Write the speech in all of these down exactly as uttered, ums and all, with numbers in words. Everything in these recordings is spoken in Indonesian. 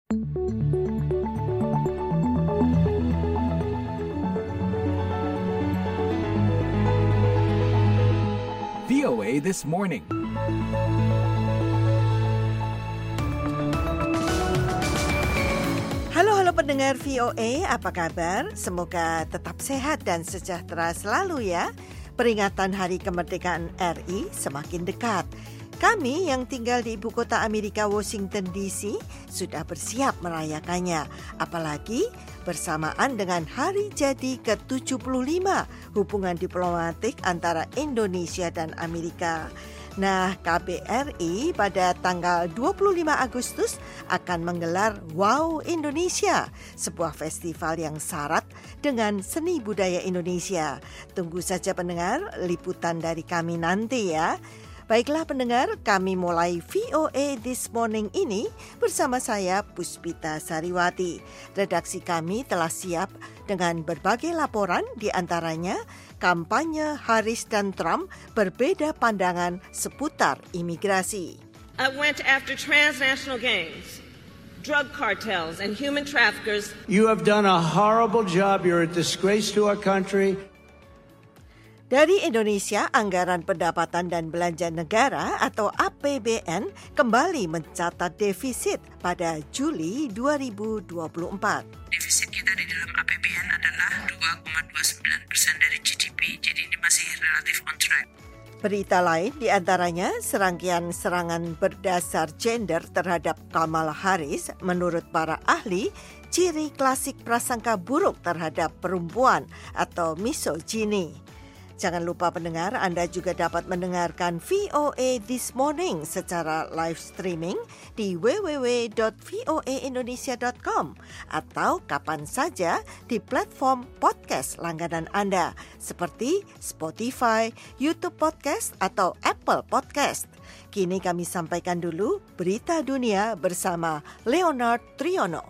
V O A This Morning. Halo-halo pendengar V O A, apa kabar? Semoga tetap sehat dan sejahtera selalu ya. Peringatan Hari Kemerdekaan R I semakin dekat. Kami yang tinggal di ibu kota Amerika Washington D C sudah bersiap merayakannya. Apalagi bersamaan dengan hari jadi ke tujuh puluh lima hubungan diplomatik antara Indonesia dan Amerika. Nah, K B R I pada tanggal dua puluh lima Agustus akan menggelar Wow Indonesia, sebuah festival yang syarat dengan seni budaya Indonesia. Tunggu saja pendengar liputan dari kami nanti ya. Baiklah pendengar, kami mulai V O A This Morning ini bersama saya Puspita Sariwati. Redaksi kami telah siap dengan berbagai laporan, di antaranya kampanye Harris dan Trump berbeda pandangan seputar imigrasi. I went after transnational gangs, drug cartels and human traffickers. You have done a horrible job. You're a disgrace to our country. Dari Indonesia, Anggaran Pendapatan dan Belanja Negara atau A P B N kembali mencatat defisit pada Juli dua ribu dua puluh empat. Defisit kita di dalam A P B N adalah dua koma dua sembilan persen dari G D P, jadi ini masih relatif on track. Berita lain di antaranya serangkaian serangan berdasar gender terhadap Kamala Harris menurut para ahli ciri klasik prasangka buruk terhadap perempuan atau misogyny. Jangan lupa pendengar, Anda juga dapat mendengarkan V O A This Morning secara live streaming di w w w dot voa indonesia dot com atau kapan saja di platform podcast langganan Anda seperti Spotify, YouTube Podcast atau Apple Podcast. Kini kami sampaikan dulu berita dunia bersama Leonard Triono.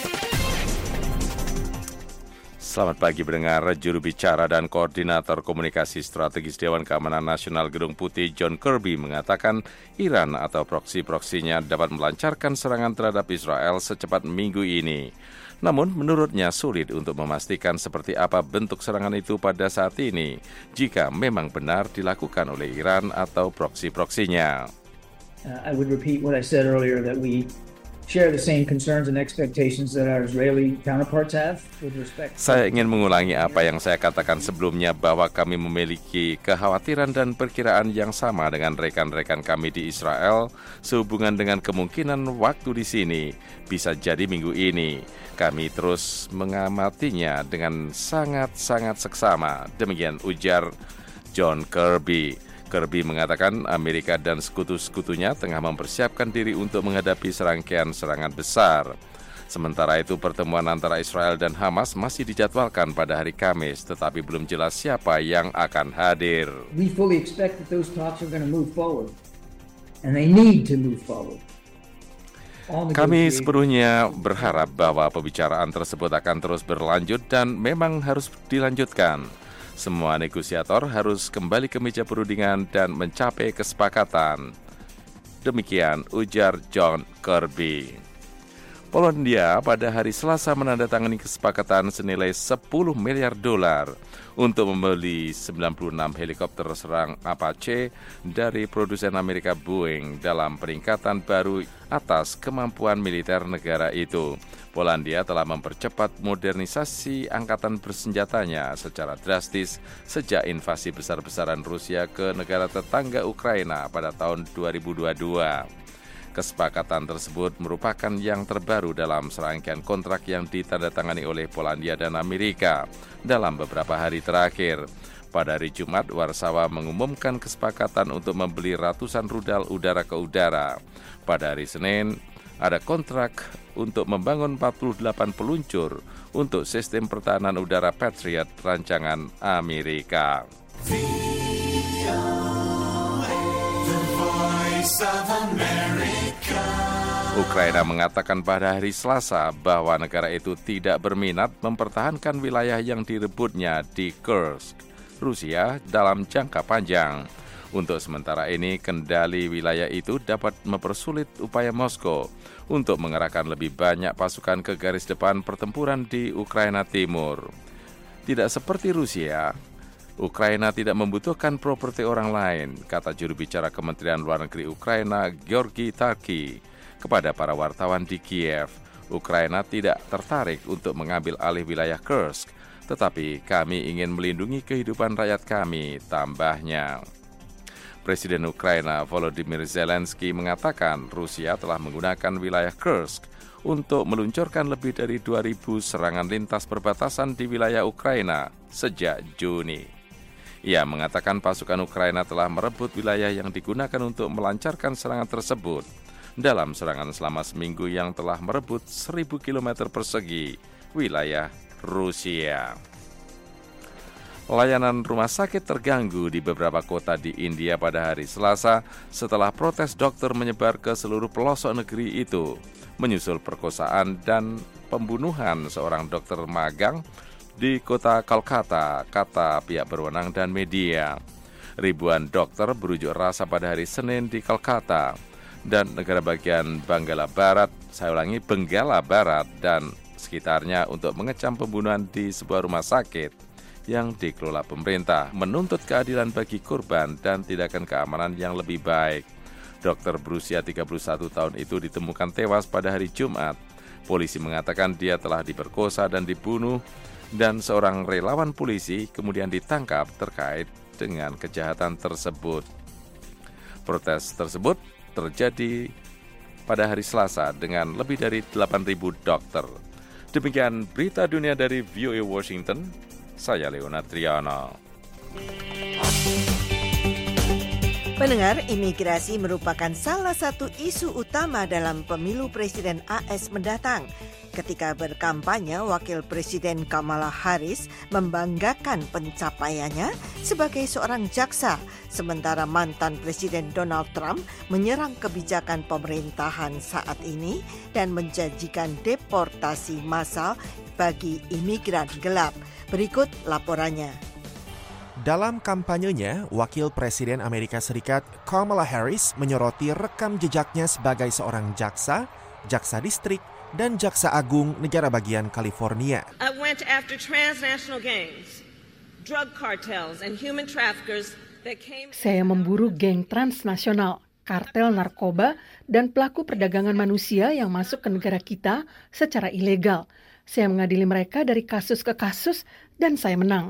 Selamat pagi pendengar. Juru bicara dan koordinator komunikasi strategis Dewan Keamanan Nasional Gedung Putih John Kirby mengatakan Iran atau proksi-proksinya dapat melancarkan serangan terhadap Israel secepat minggu ini. Namun menurutnya sulit untuk memastikan seperti apa bentuk serangan itu pada saat ini jika memang benar dilakukan oleh Iran atau proksi-proksinya. Uh, I would repeat what I said earlier, that we share the same concerns and expectations that our Israeli counterparts have with respect. Saya ingin mengulangi apa yang saya katakan sebelumnya, bahwa kami memiliki kekhawatiran dan perkiraan yang sama dengan rekan-rekan kami di Israel sehubungan dengan kemungkinan waktu di sini bisa jadi minggu ini. Kami terus mengamatinya dengan sangat-sangat seksama. Demikian ujar John Kirby. Kirby mengatakan Amerika dan sekutu-sekutunya tengah mempersiapkan diri untuk menghadapi serangkaian serangan besar. Sementara itu pertemuan antara Israel dan Hamas masih dijadwalkan pada hari Kamis, tetapi belum jelas siapa yang akan hadir. We fully expect that those talks are going to move forward, and they need to move forward. Kami sepenuhnya berharap bahwa pembicaraan tersebut akan terus berlanjut dan memang harus dilanjutkan. Semua negosiator harus kembali ke meja perundingan dan mencapai kesepakatan. Demikian ujar John Kirby. Polandia pada hari Selasa menandatangani kesepakatan senilai sepuluh miliar dolar untuk membeli sembilan puluh enam helikopter serang Apache dari produsen Amerika Boeing dalam peningkatan baru atas kemampuan militer negara itu. Polandia telah mempercepat modernisasi angkatan bersenjatanya secara drastis sejak invasi besar-besaran Rusia ke negara tetangga Ukraina pada tahun dua ribu dua puluh dua. Kesepakatan tersebut merupakan yang terbaru dalam serangkaian kontrak yang ditandatangani oleh Polandia dan Amerika dalam beberapa hari terakhir. Pada hari Jumat, Warsawa mengumumkan kesepakatan untuk membeli ratusan rudal udara ke udara. Pada hari Senin, ada kontrak untuk membangun empat puluh delapan peluncur untuk sistem pertahanan udara Patriot rancangan Amerika. Ukraina mengatakan pada hari Selasa bahwa negara itu tidak berminat mempertahankan wilayah yang direbutnya di Kursk, Rusia dalam jangka panjang. Untuk sementara ini, kendali wilayah itu dapat mempersulit upaya Moskow untuk mengerahkan lebih banyak pasukan ke garis depan pertempuran di Ukraina Timur. Tidak seperti Rusia, Ukraina tidak membutuhkan properti orang lain, kata juru bicara Kementerian Luar Negeri Ukraina, Georgi Tarki, kepada para wartawan di Kiev. Ukraina tidak tertarik untuk mengambil alih wilayah Kursk, tetapi kami ingin melindungi kehidupan rakyat kami, tambahnya. Presiden Ukraina Volodymyr Zelensky mengatakan Rusia telah menggunakan wilayah Kursk untuk meluncurkan lebih dari dua ribu serangan lintas perbatasan di wilayah Ukraina sejak Juni. Ia mengatakan pasukan Ukraina telah merebut wilayah yang digunakan untuk melancarkan serangan tersebut dalam serangan selama seminggu yang telah merebut seribu kilometer persegi wilayah Rusia. Layanan rumah sakit terganggu di beberapa kota di India pada hari Selasa setelah protes dokter menyebar ke seluruh pelosok negeri itu, menyusul perkosaan dan pembunuhan seorang dokter magang di kota Kolkata, kata pihak berwenang dan media. Ribuan dokter berunjuk rasa pada hari Senin di Kolkata dan negara bagian Benggala Barat, saya ulangi Benggala Barat dan sekitarnya untuk mengecam pembunuhan di sebuah rumah sakit yang dikelola pemerintah, menuntut keadilan bagi korban dan tindakan keamanan yang lebih baik. Dokter berusia tiga puluh satu tahun itu ditemukan tewas pada hari Jumat. Polisi mengatakan dia telah diperkosa dan dibunuh, dan seorang relawan polisi kemudian ditangkap terkait dengan kejahatan tersebut. Protes tersebut terjadi pada hari Selasa dengan lebih dari delapan ribu dokter. Demikian berita dunia dari V O A Washington. Saya Leonard Triana. Pendengar, imigrasi merupakan salah satu isu utama dalam pemilu Presiden A S mendatang. Ketika berkampanye, Wakil Presiden Kamala Harris membanggakan pencapaiannya sebagai seorang jaksa, sementara mantan Presiden Donald Trump menyerang kebijakan pemerintahan saat ini dan menjanjikan deportasi massal bagi imigran gelap. Berikut laporannya. Dalam kampanyenya, Wakil Presiden Amerika Serikat Kamala Harris menyoroti rekam jejaknya sebagai seorang jaksa, jaksa distrik, dan jaksa agung negara bagian California. I went after transnational gangs, drug cartels, and human traffickers that came. Saya memburu geng transnasional, kartel narkoba, dan pelaku perdagangan manusia yang masuk ke negara kita secara ilegal. Saya mengadili mereka dari kasus ke kasus dan saya menang.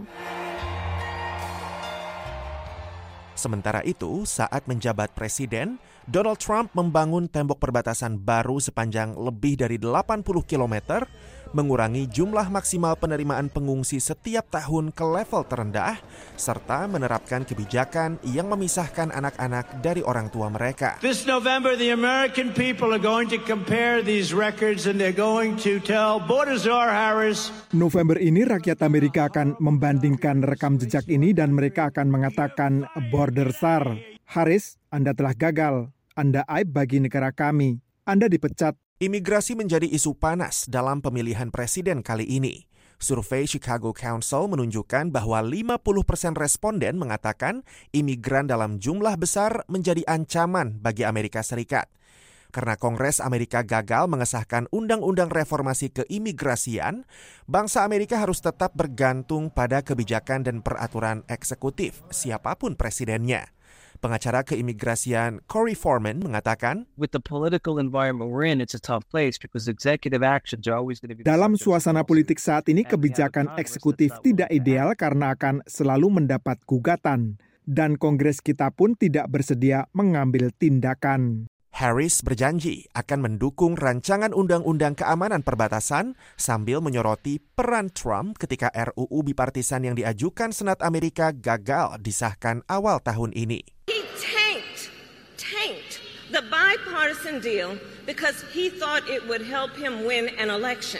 Sementara itu, saat menjabat presiden, Donald Trump membangun tembok perbatasan baru sepanjang lebih dari delapan puluh kilometer, mengurangi jumlah maksimal penerimaan pengungsi setiap tahun ke level terendah, serta menerapkan kebijakan yang memisahkan anak-anak dari orang tua mereka. This November, the American people are going to compare these records and they're going to tell Bordazar Harris. November ini rakyat Amerika akan membandingkan rekam jejak ini dan mereka akan mengatakan, Bordazar Harris, Anda telah gagal. Anda aib bagi negara kami. Anda dipecat. Imigrasi menjadi isu panas dalam pemilihan presiden kali ini. Survei Chicago Council menunjukkan bahwa lima puluh persen responden mengatakan imigran dalam jumlah besar menjadi ancaman bagi Amerika Serikat. Karena Kongres Amerika gagal mengesahkan undang-undang reformasi keimigrasian, bangsa Amerika harus tetap bergantung pada kebijakan dan peraturan eksekutif, siapapun presidennya. Pengacara keimigrasian Corey Foreman mengatakan, with the political environment we're in, it's a tough place because executive actions are always going to be. Dalam suasana politik saat ini, kebijakan eksekutif tidak ideal karena akan selalu mendapat gugatan, dan Kongres kita pun tidak bersedia mengambil tindakan. Harris berjanji akan mendukung rancangan undang-undang keamanan perbatasan sambil menyoroti peran Trump ketika R U U bipartisan yang diajukan Senat Amerika gagal disahkan awal tahun ini. He tanked, tanked the bipartisan deal because he thought it would help him win an election.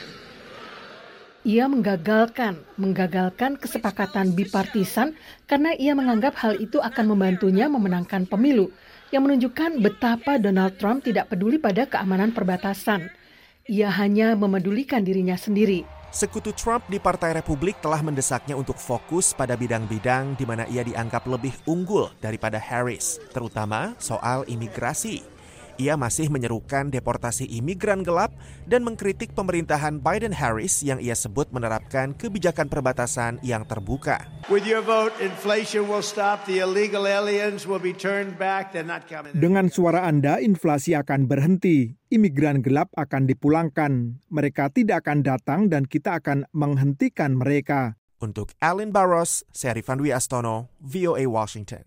Ia menggagalkan, menggagalkan kesepakatan bipartisan karena ia menganggap hal itu akan membantunya memenangkan pemilu, yang menunjukkan betapa Donald Trump tidak peduli pada keamanan perbatasan. Ia hanya memedulikan dirinya sendiri. Sekutu Trump di Partai Republik telah mendesaknya untuk fokus pada bidang-bidang di mana ia dianggap lebih unggul daripada Harris, terutama soal imigrasi. Ia masih menyerukan deportasi imigran gelap dan mengkritik pemerintahan Biden-Harris yang ia sebut menerapkan kebijakan perbatasan yang terbuka. With your vote, inflation will stop. The illegal aliens will be turned back. They're not coming. Dengan suara Anda, inflasi akan berhenti. Imigran gelap akan dipulangkan. Mereka tidak akan datang dan kita akan menghentikan mereka. Untuk Alan Barros, saya Rifan Dwi Astono, V O A Washington.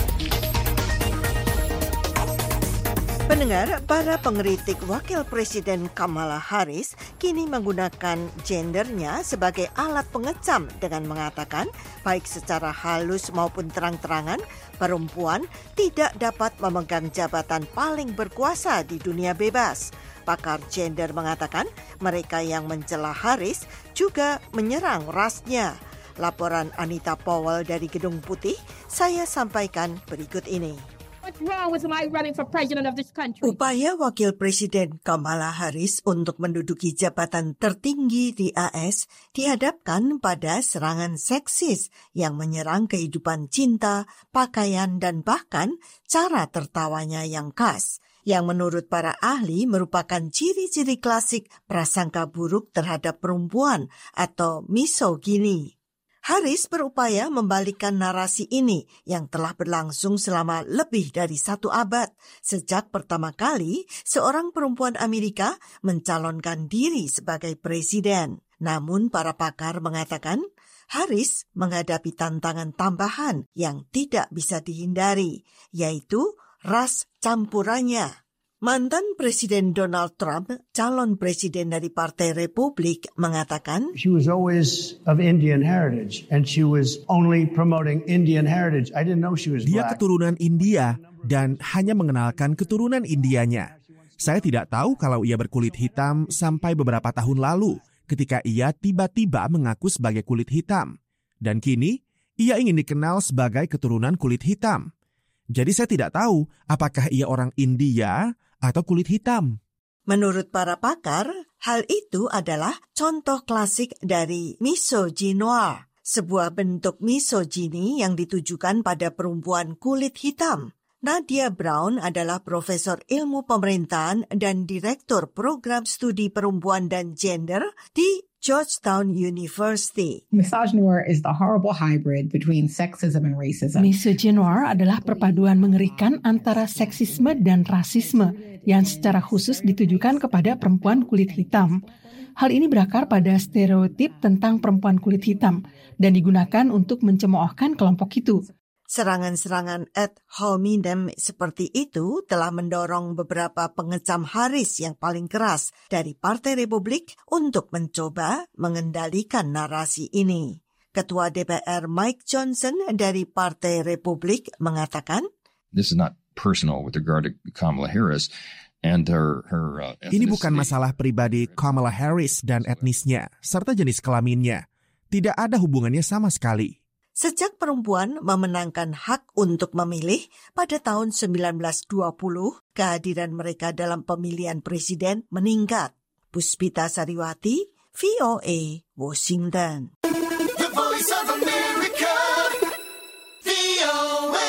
Pendengar, para pengkritik Wakil Presiden Kamala Harris kini menggunakan gendernya sebagai alat pengecam dengan mengatakan, baik secara halus maupun terang-terangan, perempuan tidak dapat memegang jabatan paling berkuasa di dunia bebas. Pakar gender mengatakan mereka yang mencela Harris juga menyerang rasnya. Laporan Anita Powell dari Gedung Putih, saya sampaikan berikut ini. What's wrong with my running for president of this country? Upaya Wakil Presiden Kamala Harris untuk menduduki jabatan tertinggi di A S dihadapkan pada serangan seksis yang menyerang kehidupan cinta, pakaian, dan bahkan cara tertawanya yang khas, yang menurut para ahli merupakan ciri-ciri klasik prasangka buruk terhadap perempuan atau misogyni. Harris berupaya membalikkan narasi ini yang telah berlangsung selama lebih dari satu abad sejak pertama kali seorang perempuan Amerika mencalonkan diri sebagai presiden. Namun para pakar mengatakan Harris menghadapi tantangan tambahan yang tidak bisa dihindari, yaitu ras campurannya. Mantan Presiden Donald Trump, calon presiden dari Partai Republik, mengatakan, She was always of Indian heritage and she was only promoting Indian heritage. I didn't know she was Dia black. keturunan India dan hanya mengenalkan keturunan Indianya. Saya tidak tahu kalau ia berkulit hitam sampai beberapa tahun lalu ketika ia tiba-tiba mengaku sebagai kulit hitam. Dan kini, ia ingin dikenal sebagai keturunan kulit hitam. Jadi saya tidak tahu apakah ia orang India atau kulit hitam. Menurut para pakar, hal itu adalah contoh klasik dari misogynoir, sebuah bentuk misogyni yang ditujukan pada perempuan kulit hitam. Nadia Brown adalah profesor ilmu pemerintahan dan direktur program studi perempuan dan gender di Georgetown University. Misogynoir is the horrible hybrid between sexism and racism. Misogynoir adalah perpaduan mengerikan antara seksisme dan rasisme yang secara khusus ditujukan kepada perempuan kulit hitam. Hal ini berakar pada stereotip tentang perempuan kulit hitam dan digunakan untuk mencemoohkan kelompok itu. Serangan-serangan ad hominem seperti itu telah mendorong beberapa pengecam Harris yang paling keras dari Partai Republik untuk mencoba mengendalikan narasi ini. Ketua D P R Mike Johnson dari Partai Republik mengatakan, This is not personal with regard to Kamala Harris and her, her uh, Ini bukan masalah pribadi Kamala Harris dan etnisnya, serta jenis kelaminnya. Tidak ada hubungannya sama sekali. Sejak perempuan memenangkan hak untuk memilih pada tahun sembilan belas dua puluh, kehadiran mereka dalam pemilihan presiden meningkat. Puspita Sariwati, V O A, Washington. The Voice of America, V O A.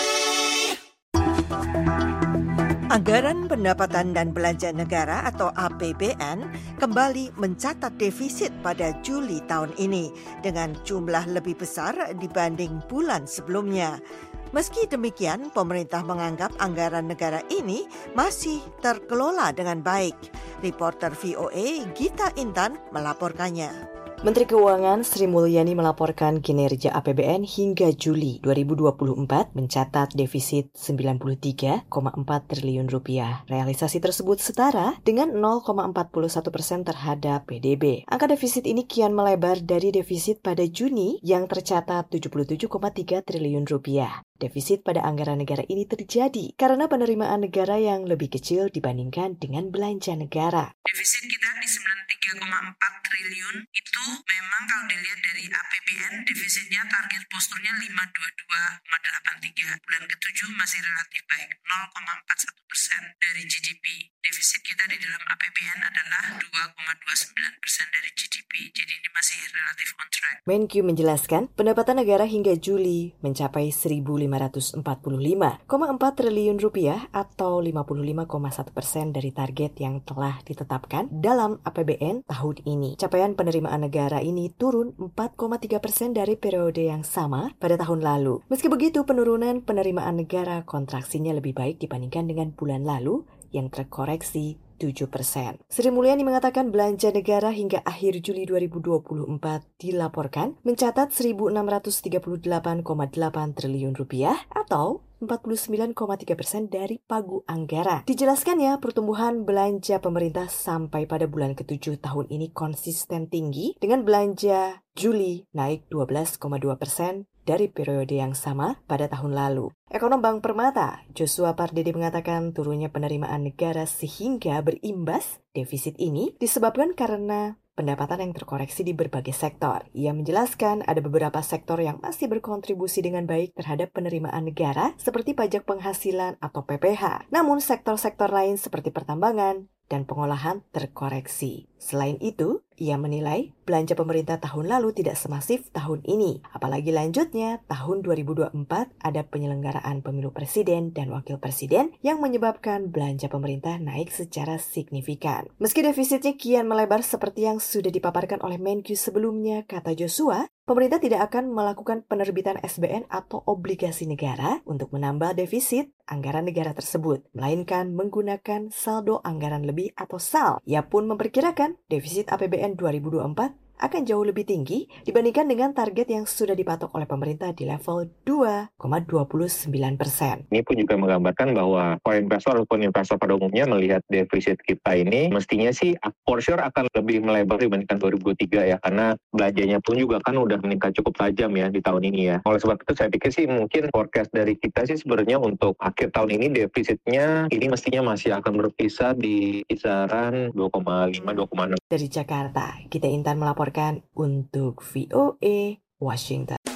Anggaran Pendapatan dan Belanja Negara atau A P B N kembali mencatat defisit pada Juli tahun ini dengan jumlah lebih besar dibanding bulan sebelumnya. Meski demikian, pemerintah menganggap anggaran negara ini masih terkelola dengan baik. Reporter V O A Gita Intan melaporkannya. Menteri Keuangan Sri Mulyani melaporkan kinerja A P B N hingga Juli dua ribu dua puluh empat mencatat defisit sembilan puluh tiga koma empat triliun rupiah. Realisasi tersebut setara dengan nol koma empat satu persen terhadap P D B. Angka defisit ini kian melebar dari defisit pada Juni yang tercatat tujuh puluh tujuh koma tiga triliun rupiah. Defisit pada anggaran negara ini terjadi karena penerimaan negara yang lebih kecil dibandingkan dengan belanja negara. Defisit kita di sembilan puluh tiga koma empat triliun itu memang kalau dilihat dari A P B N defisitnya target posturnya lima ratus dua puluh dua koma delapan tiga. Bulan ketujuh masih relatif baik, nol koma empat satu persen dari G D P. Defisit kita di dalam A P B N adalah dua koma dua sembilan persen dari G D P. Jadi ini masih relatif on track. Menkyu menjelaskan pendapatan negara hingga Juli mencapai seribu lima lima ratus empat puluh lima koma empat triliun rupiah atau lima puluh lima koma satu persen dari target yang telah ditetapkan dalam A P B N tahun ini. Capaian penerimaan negara ini turun empat koma tiga persen dari periode yang sama pada tahun lalu. Meski begitu, penurunan penerimaan negara kontraksinya lebih baik dibandingkan dengan bulan lalu yang terkoreksi tujuh persen. Sri Mulyani mengatakan belanja negara hingga akhir Juli dua ribu dua puluh empat dilaporkan mencatat seribu enam ratus tiga puluh delapan koma delapan triliun rupiah atau empat puluh sembilan koma tiga persen dari pagu anggaran. Dijelaskannya, pertumbuhan belanja pemerintah sampai pada bulan ketujuh tahun ini konsisten tinggi dengan belanja Juli naik dua belas koma dua persen dari periode yang sama pada tahun lalu. Ekonom Bank Permata, Joshua Pardede mengatakan turunnya penerimaan negara sehingga berimbas defisit ini disebabkan karena pendapatan yang terkoreksi di berbagai sektor. Ia menjelaskan ada beberapa sektor yang masih berkontribusi dengan baik terhadap penerimaan negara seperti pajak penghasilan atau P P H. Namun sektor-sektor lain seperti pertambangan dan pengolahan terkoreksi. Selain itu, ia menilai belanja pemerintah tahun lalu tidak semasif tahun ini. Apalagi lanjutnya, tahun dua ribu dua puluh empat ada penyelenggaraan pemilu presiden dan wakil presiden yang menyebabkan belanja pemerintah naik secara signifikan. Meski defisitnya kian melebar seperti yang sudah dipaparkan oleh Menkyu sebelumnya, kata Joshua, pemerintah tidak akan melakukan penerbitan S B N atau obligasi negara untuk menambah defisit anggaran negara tersebut, melainkan menggunakan saldo anggaran lebih atau S A L. Ia pun memperkirakan defisit A P B N dua ribu dua puluh empat akan jauh lebih tinggi dibandingkan dengan target yang sudah dipatok oleh pemerintah di level dua koma dua sembilan persen. Ini pun juga menggambarkan bahwa foreign investor ataupun investor pada umumnya melihat defisit kita ini mestinya sih for sure akan lebih melebar dibandingkan dua ribu dua puluh tiga ya, karena belanjanya pun juga kan udah meningkat cukup tajam ya di tahun ini ya. Oleh sebab itu saya pikir sih mungkin forecast dari kita sih sebenarnya untuk akhir tahun ini defisitnya ini mestinya masih akan berkisar di kisaran dua koma lima dua koma enam. Dari Jakarta, Gita Intan melaporkan untuk V O A Washington.